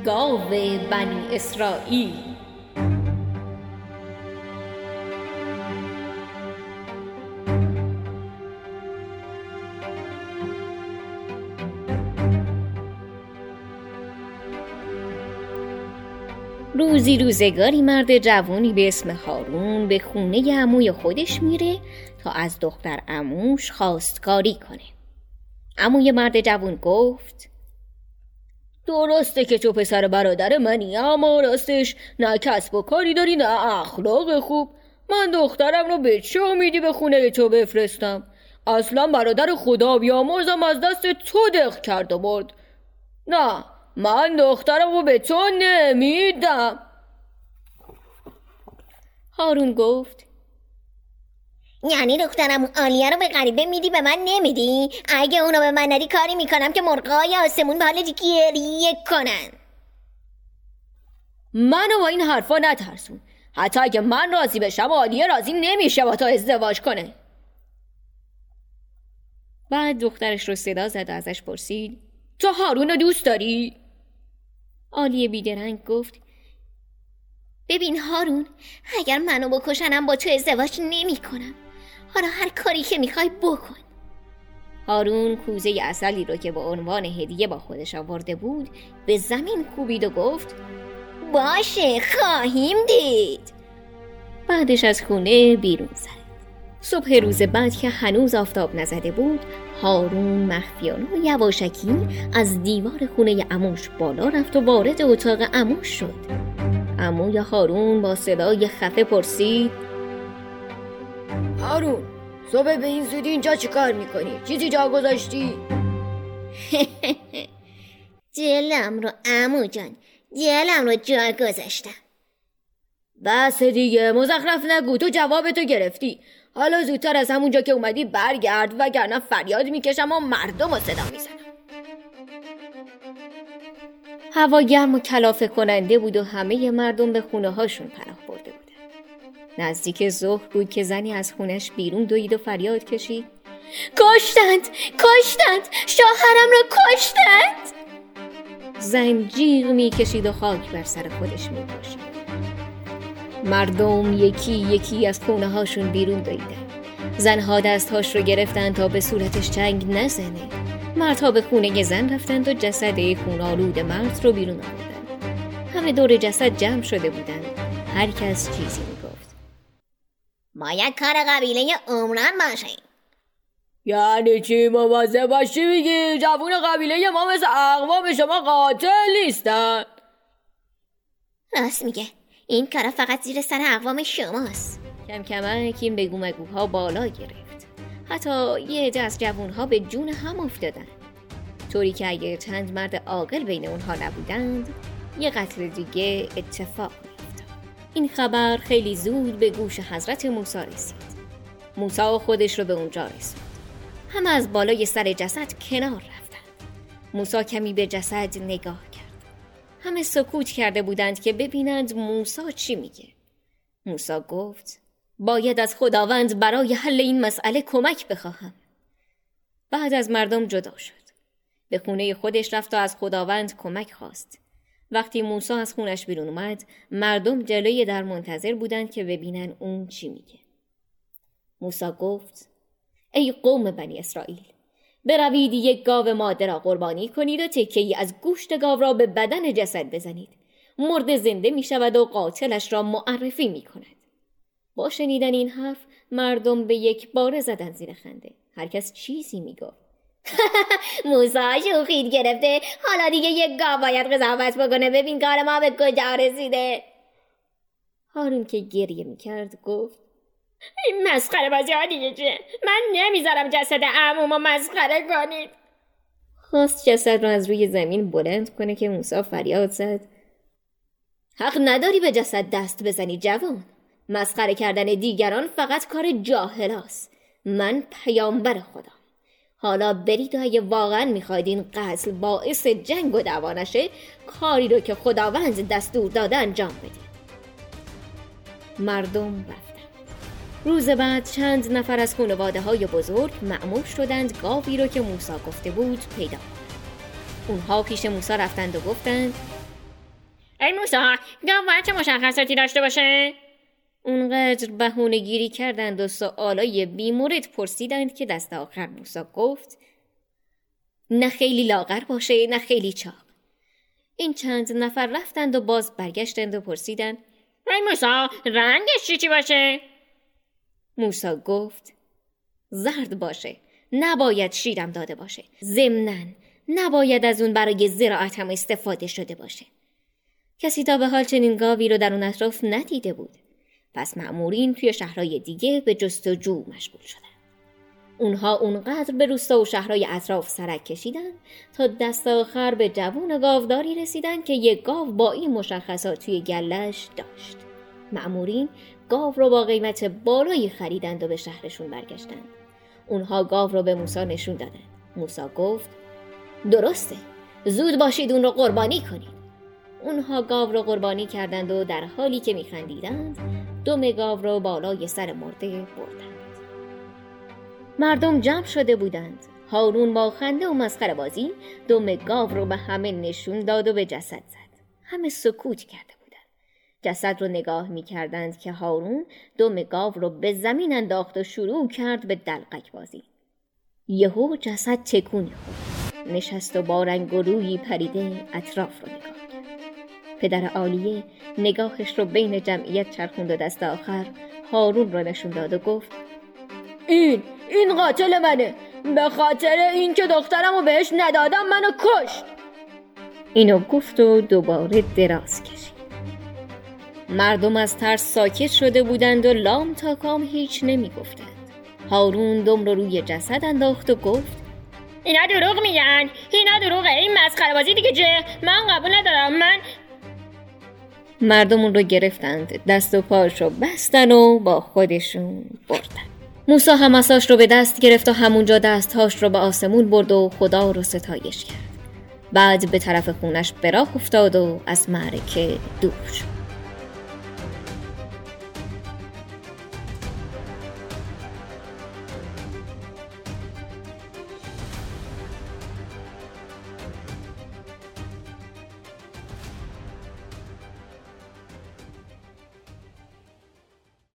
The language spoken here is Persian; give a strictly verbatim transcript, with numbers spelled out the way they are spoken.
گاو بنی اسرائیل. روزی روزگاری مرد جوانی به اسم هارون به خونه عموی خودش میره تا از دختر عموش خواستگاری کنه. عموی مرد جوان گفت: درسته که تو پسر برادر منی، اما راستش نه کسب و کاری داری نه اخلاق خوب. من دخترم رو به چه امیدی به خونه تو بفرستم؟ اصلا برادر خدا بیامرزم از دست تو دق کرد و برد. نه، من دخترم رو به تو نمیدم. هارون گفت: یعنی دخترم عالیه رو به غریبه میدی به من نمیدی؟ اگه اونو به من ندی کاری میکنم که مرغای آسمون به حالت گریه کنن. منو با این حرفا نترسون. حتی اگه من راضی بشم عالیه راضی نمیشه با تو ازدواج کنه. بعد دخترش رو صدا زد و ازش پرسید: تو هارون رو دوست داری؟ عالیه بیدرنگ گفت: ببین هارون، اگر منو بکشنم با تو ازدواج نمی کنم. حالا هر کاری که میخوای بکن. هارون کوزه عسلی رو که به عنوان هدیه با خودش آورده بود به زمین کوبید و گفت: باشه، خواهیم دید. بعدش از خونه بیرون زد. صبح روز بعد که هنوز آفتاب نزده بود، هارون مخفیانه و یواشکی از دیوار خونه عموش بالا رفت و وارد اتاق عموش شد. عموی هارون با صدای خفه پرسید: هارون، صبح به این زودی اینجا چی کار میکنی؟ چیزی جا گذاشتی؟ دلم رو عمو جان، دلم رو جا گذاشتم. بس دیگه، مزخرف نگو. تو جوابتو گرفتی. حالا زودتر از همونجا که اومدی برگرد، وگرنه فریاد میکشم و مردم رو صدا میزنم. هوا گرم و کلافه کننده بود و همه مردم به خونه هاشون پناه برده بودن. نزدیک ظهر بود که زنی از خونش بیرون دوید و فریاد کشید: کشتند! کشتند! شوهرم رو کشتند! زن جیغ میکشید و خاک بر سر خودش میپاشید. مردم یکی یکی از خونه هاشون بیرون دویدن. زنها دستهاش رو گرفتن تا به صورتش چنگ نزنه. مردها به خونه زن رفتند و جسد خون‌آلود مرد رو بیرون آوردن. همه دور جسد جمع شده بودن. هر کس چیزی میگفت. باید کار قبیله عمران باشه. یعنی چی؟ مواظب باشی میگی؟ جوون قبیله ما مثل اقوام شما قاتل نیستن. راست میگه. این کار فقط زیر سر اقوام شماست. کم کمک این بگو مگوها بالا گرفت. حتی یه عده از جوانها به جون هم افتادن، طوری که اگه چند مرد عاقل بین اونها نبودند یه قتل دیگه اتفاق می‌افتاد. این خبر خیلی زود به گوش حضرت موسی رسید. موسی خودش رو به اونجا رسوند. همه از بالای سر جسد کنار رفتند. موسی کمی به جسد نگاه کرد. همه سکوت کرده بودند که ببینند موسی چی میگه. موسی گفت: باید از خداوند برای حل این مسئله کمک بخواهم. بعد از مردم جدا شد. به خونه خودش رفت و از خداوند کمک خواست. وقتی موسی از خونش بیرون اومد، مردم جلوی در منتظر بودند که ببینن اون چی میگه. موسی گفت: ای قوم بنی اسرائیل، بروید یک گاو ماده را قربانی کنید و تکه‌ای از گوشت گاو را به بدن جسد بزنید. مرده زنده می شود و قاتلش را معرفی می کند. با شنیدن این حرف مردم به یک باره زدن زیر خنده. هر کس چیزی می گفت. موسی شوخیت گرفته. حالا دیگه یک گاو باید قضاوت بکنه. ببین کار ما به کجا رسیده. هارون که گریه می کرد گفت: این مسخره بازی ها دیگه چه؟ من نمیذارم جسد عمومو مسخره کنید. خواست جسد رو از روی زمین بلند کنه که موسی فریاد زد: حق نداری به جسد دست بزنی جوان. مسخره کردن دیگران فقط کار جاهلاست. من پیامبر خدا. حالا برید و اگه واقعا میخواید این قتل باعث جنگ و دعوا نشه، کاری رو که خداوند دستور داده انجام بدید. مردم رفتن. روز بعد چند نفر از خانواده های بزرگ مأمور شدند گاوی رو که موسی گفته بود پیدا کنند. اونها پیش موسی رفتند و گفتند: ای موسی، گاو باید چه مشخصاتی داشته باشه؟ اونقدر بهونه گیری کردند و سوالای بیمورد پرسیدند که دست آخر موسی گفت نه خیلی لاغر باشه نه خیلی چاق. این چند نفر رفتند و باز برگشتند و پرسیدند ای موسی، رنگش چی چی باشه؟ موسی گفت زرد باشه، نباید شیرم داده باشه، ضمناً نباید از اون برای زراعت هم استفاده شده باشه. کسی تا به حال چنین گاوی رو در اون اطراف ندیده بود. پس مأمورین توی شهرهای دیگه به جستجو مشغول شدن. اونها اونقدر به روستا و شهرهای اطراف سرک کشیدن تا دست آخر به جوون گاوداری رسیدن که یک گاو با این مشخصات توی گلش داشت. مأمورین گاو رو با قیمت بالایی خریدند و به شهرشون برگشتند. اونها گاو رو به موسی نشون دادند. موسی گفت درسته، زود باشید اون رو قربانی کنید. اونها گاو رو قربانی کردند و در حالی که میخندیدند دم گاو رو بالای سر مرده بردند. مردم جمع شده بودند. هارون با خنده و مسخره بازی دم گاو رو به همه نشون داد و به جسد زد. همه سکوت کرده بودند. جسد رو نگاه میکردند که هارون دم گاو رو به زمین انداخت و شروع کرد به دلقک بازی. یهو جسد تکونی خورد. نشست و با رنگ و رویی پریده اطراف رو نگاه کرد. پدر عالیه نگاهش رو بین جمعیت چرخوند و دست آخر هارون رو نشون داد و گفت این این قاتل منه، به خاطر این که دخترمو بهش ندادم منو کشت. اینو گفت و دوباره دراز کشید. مردم از ترس ساکت شده بودند و لام تا کام هیچ نمی گفتند. هارون دم رو روی جسد انداخت و گفت اینا دروغ میگن، اینا دروغه، این مسخره بازی دیگه جه، من قبول ندارم. من مردم اون رو گرفتند، دست و پاش رو بستن و با خودشون بردن. موسی هم عصاش رو به دست گرفت و همونجا دستهاش رو به آسمون برد و خدا رو ستایش کرد. بعد به طرف خونش به راه افتاد و از معرکه دور شد.